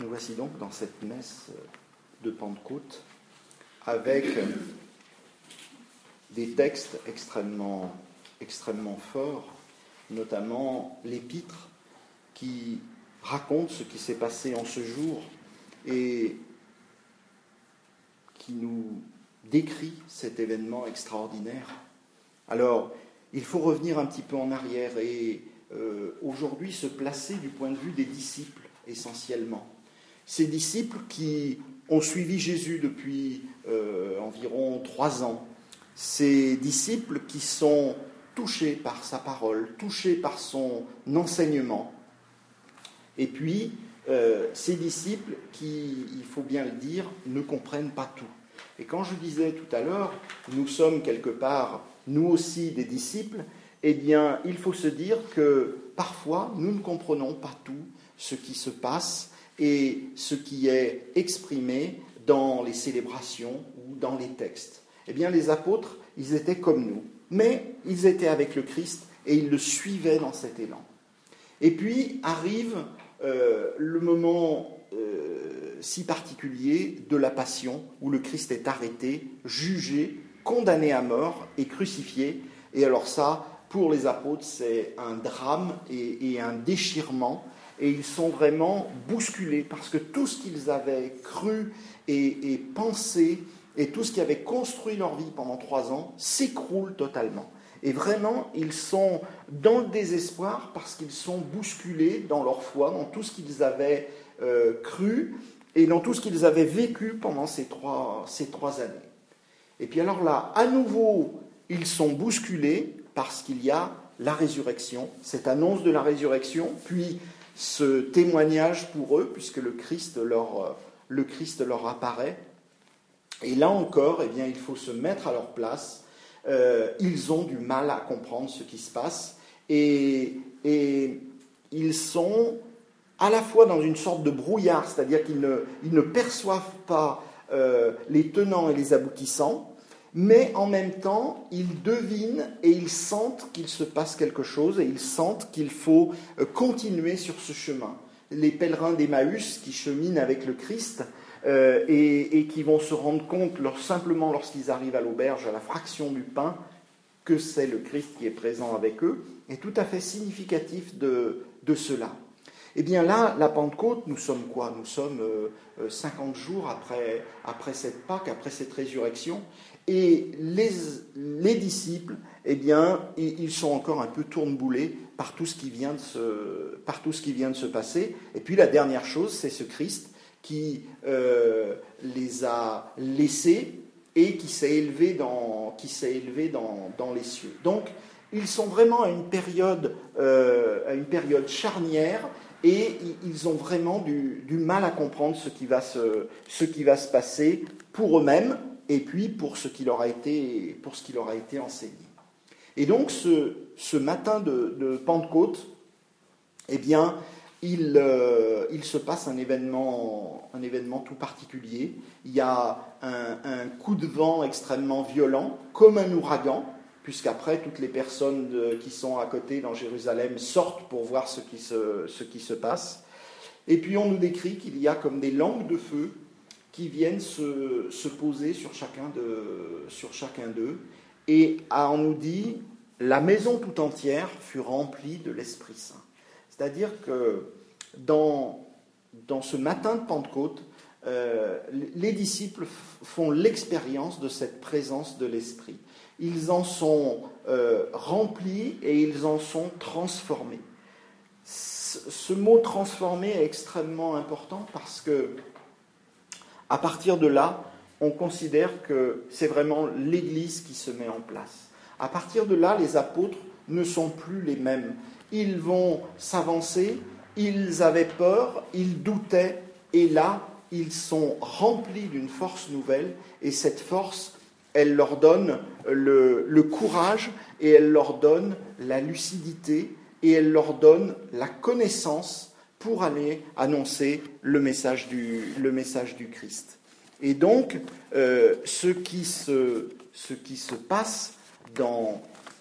Nous voici donc dans cette messe de Pentecôte avec des textes extrêmement forts, notamment l'épître qui raconte ce qui s'est passé en ce jour et qui nous décrit cet événement extraordinaire. Alors, il faut revenir un petit peu en arrière et aujourd'hui se placer du point de vue des disciples essentiellement. Ces disciples qui ont suivi Jésus depuis environ 3 ans, ces disciples qui sont touchés par sa parole, touchés par son enseignement, et puis ces disciples qui, il faut bien le dire, ne comprennent pas tout. Et quand je disais tout à l'heure, nous sommes quelque part, nous aussi, des disciples, eh bien, il faut se dire que parfois, nous ne comprenons pas tout ce qui se passe et ce qui est exprimé dans les célébrations ou dans les textes. Eh bien, les apôtres, ils étaient comme nous, mais ils étaient avec le Christ et ils le suivaient dans cet élan. Et puis arrive le moment si particulier de la Passion, où le Christ est arrêté, jugé, condamné à mort et crucifié. Et alors ça, pour les apôtres, c'est un drame et un déchirement. Et ils sont vraiment bousculés parce que tout ce qu'ils avaient cru et pensé et tout ce qui avait construit leur vie pendant 3 ans s'écroule totalement. Et vraiment, ils sont dans le désespoir parce qu'ils sont bousculés dans leur foi, dans tout ce qu'ils avaient cru et dans tout ce qu'ils avaient vécu pendant ces trois années. Et puis alors là, à nouveau, ils sont bousculés parce qu'il y a la résurrection, cette annonce de la résurrection, puis ce témoignage pour eux, puisque le Christ leur apparaît. Et là encore, eh bien, il faut se mettre à leur place. Ils ont du mal à comprendre ce qui se passe et ils sont à la fois dans une sorte de brouillard, c'est-à-dire qu'ils ne perçoivent pas les tenants et les aboutissants, mais en même temps, ils devinent et ils sentent qu'il se passe quelque chose et ils sentent qu'il faut continuer sur ce chemin. Les pèlerins d'Emmaüs qui cheminent avec le Christ et qui vont se rendre compte simplement lorsqu'ils arrivent à l'auberge, à la fraction du pain, que c'est le Christ qui est présent avec eux, est tout à fait significatif de cela. Eh bien là, la Pentecôte, nous sommes quoi ? Nous sommes 50 jours après cette Pâque, après cette résurrection, et les disciples, eh bien, ils sont encore un peu tourneboulés par tout ce qui vient de se passer. Et puis la dernière chose, c'est ce Christ qui les a laissés et qui s'est élevé dans les cieux. Donc, ils sont vraiment à une période charnière et ils ont vraiment du mal à comprendre ce qui va se passer pour eux-mêmes et puis pour ce qui leur a été enseigné. Et donc, ce matin de Pentecôte, eh bien, il se passe un événement tout particulier. Il y a un coup de vent extrêmement violent, comme un ouragan, puisqu'après, toutes les personnes qui sont à côté dans Jérusalem sortent pour voir ce qui se passe. Et puis on nous décrit qu'il y a comme des langues de feu qui viennent se poser sur chacun d'eux. Et on nous dit, la maison tout entière fut remplie de l'Esprit Saint. C'est-à-dire que dans ce matin de Pentecôte, les disciples font l'expérience de cette présence de l'Esprit. Ils en sont remplis et ils en sont transformés. Ce mot « transformé » est extrêmement important parce que, à partir de là, on considère que c'est vraiment l'Église qui se met en place. À partir de là, les apôtres ne sont plus les mêmes. Ils vont s'avancer, ils avaient peur, ils doutaient, et là, ils sont remplis d'une force nouvelle, et cette force, elle leur donne le courage, et elle leur donne la lucidité, et elle leur donne la connaissance pour aller annoncer le message du Christ. Et donc, ce qui se passe dans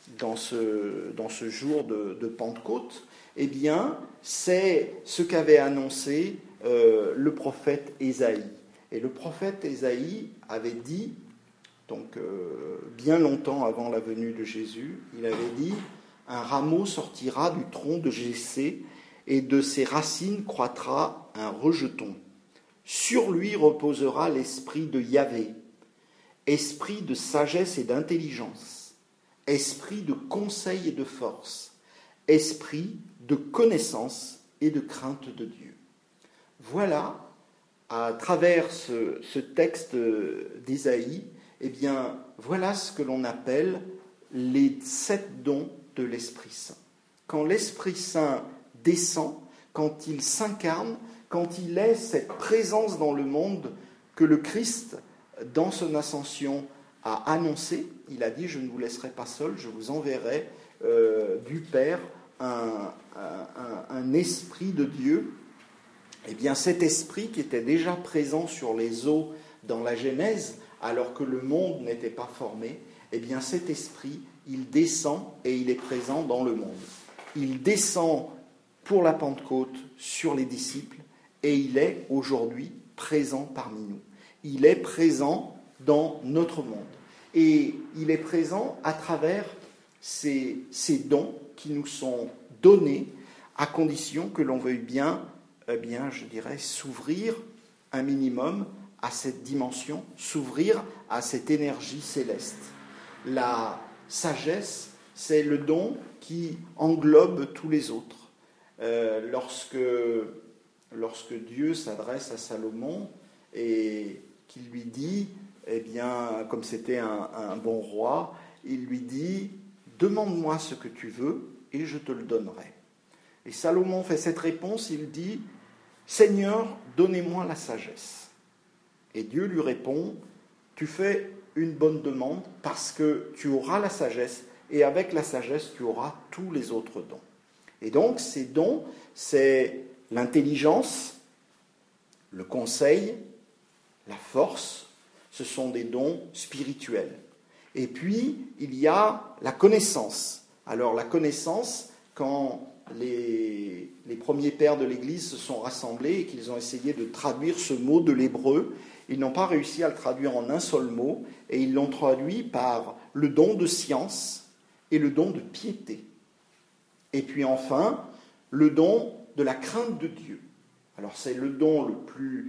ce jour de Pentecôte, eh bien, c'est ce qu'avait annoncé le prophète Ésaïe. Et le prophète Ésaïe avait dit, donc bien longtemps avant la venue de Jésus, il avait dit « Un rameau sortira du tronc de Jessé, et de ses racines croîtra un rejeton. Sur lui reposera l'esprit de Yahvé, esprit de sagesse et d'intelligence, esprit de conseil et de force, esprit de connaissance et de crainte de Dieu. » Voilà, à travers ce texte d'Ésaïe, eh bien, voilà ce que l'on appelle les 7 dons de l'Esprit Saint. Quand l'Esprit Saint descend, quand il s'incarne, quand il est cette présence dans le monde que le Christ, dans son ascension, a annoncé, il a dit « Je ne vous laisserai pas seul, je vous enverrai du Père un esprit de Dieu ». Eh bien, cet esprit qui était déjà présent sur les eaux dans la Genèse, alors que le monde n'était pas formé, eh bien, cet esprit, il descend et il est présent dans le monde. Il descend pour la Pentecôte sur les disciples et il est aujourd'hui présent parmi nous. Il est présent dans notre monde. Et il est présent à travers ces dons qui nous sont donnés à condition que l'on veuille bien, je dirais, s'ouvrir un minimum à cette dimension, s'ouvrir à cette énergie céleste. La sagesse, c'est le don qui englobe tous les autres. Lorsque Dieu s'adresse à Salomon et qu'il lui dit, eh bien, comme c'était un bon roi, il lui dit « Demande-moi ce que tu veux et je te le donnerai ». Et Salomon fait cette réponse, il dit « Seigneur, donnez-moi la sagesse ». Et Dieu lui répond « Tu fais une bonne demande parce que tu auras la sagesse et avec la sagesse, tu auras tous les autres dons. » Et donc, ces dons, c'est l'intelligence, le conseil, la force, ce sont des dons spirituels. Et puis, il y a la connaissance. Alors, la connaissance, quand les premiers pères de l'Église se sont rassemblés et qu'ils ont essayé de traduire ce mot de l'hébreu, ils n'ont pas réussi à le traduire en un seul mot, et ils l'ont traduit par le don de science et le don de piété. Et puis enfin, le don de la crainte de Dieu. Alors c'est le don le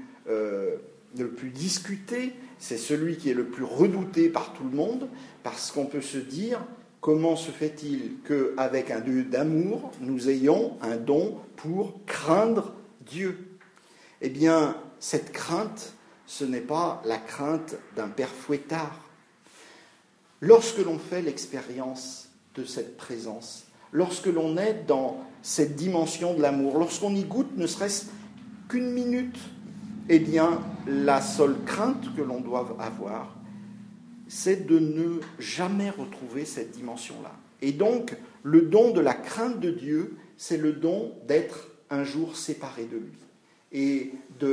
plus discuté, c'est celui qui est le plus redouté par tout le monde, parce qu'on peut se dire, comment se fait-il qu'avec un Dieu d'amour, nous ayons un don pour craindre Dieu? Eh bien, cette crainte, ce n'est pas la crainte d'un père fouettard. Lorsque l'on fait l'expérience de cette présence, lorsque l'on est dans cette dimension de l'amour, lorsqu'on y goûte ne serait-ce qu'une minute, eh bien, la seule crainte que l'on doit avoir, c'est de ne jamais retrouver cette dimension-là. Et donc, le don de la crainte de Dieu, c'est le don d'être un jour séparé de lui. Et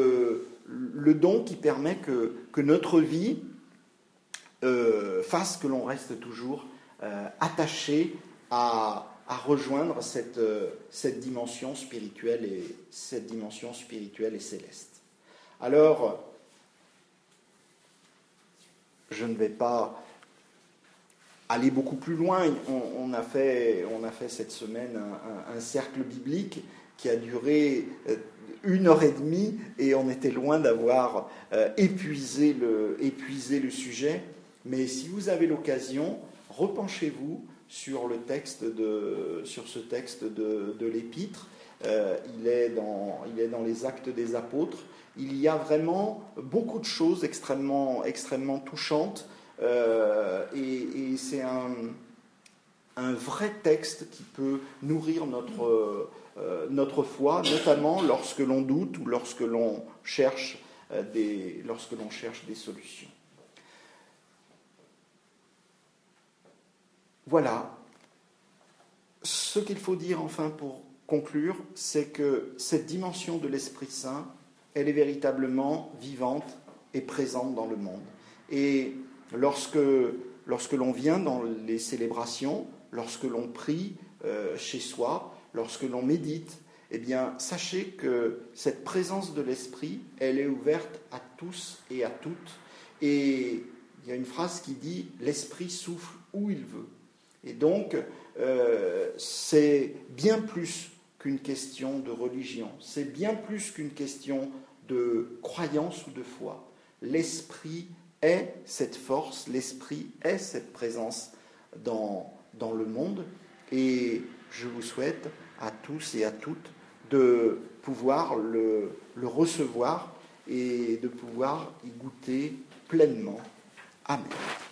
le don qui permet que notre vie fasse que l'on reste toujours attaché à rejoindre cette dimension spirituelle et céleste. Alors, je ne vais pas aller beaucoup plus loin. On a fait cette semaine un cercle biblique qui a duré 1h30 et on était loin d'avoir épuisé le sujet. Mais si vous avez l'occasion, repenchez-vous sur ce texte de l'Épître. Il est dans les Actes des Apôtres. Il y a vraiment beaucoup de choses extrêmement touchantes et c'est un vrai texte qui peut nourrir notre foi, notamment lorsque l'on doute ou lorsque l'on cherche des solutions. Voilà. Ce qu'il faut dire enfin pour conclure, c'est que cette dimension de l'Esprit Saint, elle est véritablement vivante et présente dans le monde. Et lorsque l'on vient dans les célébrations, lorsque l'on prie chez soi, lorsque l'on médite, eh bien, sachez que cette présence de l'Esprit, elle est ouverte à tous et à toutes. Et il y a une phrase qui dit « l'Esprit souffle où il veut ». Et donc, c'est bien plus qu'une question de religion, c'est bien plus qu'une question de croyance ou de foi. L'Esprit est cette force, l'Esprit est cette présence dans le monde. Et je vous souhaite à tous et à toutes de pouvoir le recevoir et de pouvoir y goûter pleinement. Amen.